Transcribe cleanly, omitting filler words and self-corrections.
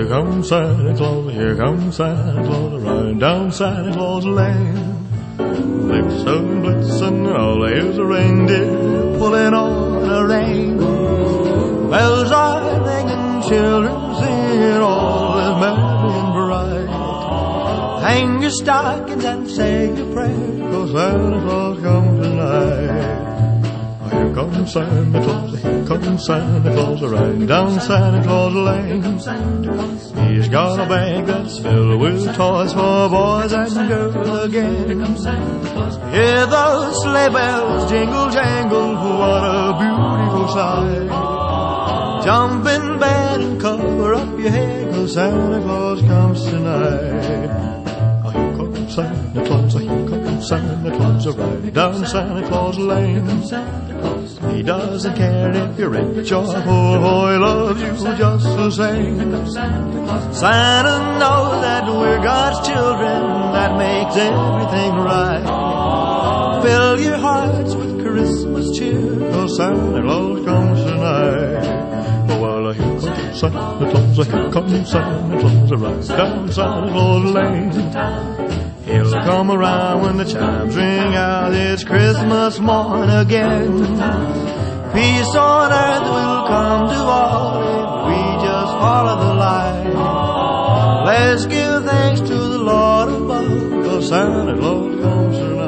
here comes Santa Claus, here comes Santa Claus, riding down Santa Claus Lane. Blitzen, blitzen, all here's a reindeer pulling on a rein. Bells are ringing, children singing, all is merry and bright. Hang your stockings and say your prayers, 'cause Santa Claus comes tonight. Here comes Santa Claus, here comes Santa Claus, riding down Santa Claus Lane. He's got a bag that's filled with toys for boys and girls again. Hear those sleigh bells jingle jangle, what a beautiful sight. Jump in bed and cover up your head, 'cause Santa Claus comes tonight. Here comes Santa Claus, here comes Santa Claus, riding down Santa Claus Lane. He doesn't care if you're rich or poor, he loves you just the same. Santa knows that we're God's children, that makes everything right. Fill your hearts with Christmas cheer, 'cause Santa Claus comes tonight. Well, here comes Santa Claus, here comes Santa Claus, right down Santa Claus Lane. He'll come around when the chimes ring out, it's Christmas morn again. Peace on earth will come to all if we just follow the light. Let's give thanks to the Lord above, 'cause Santa Claus comes tonight.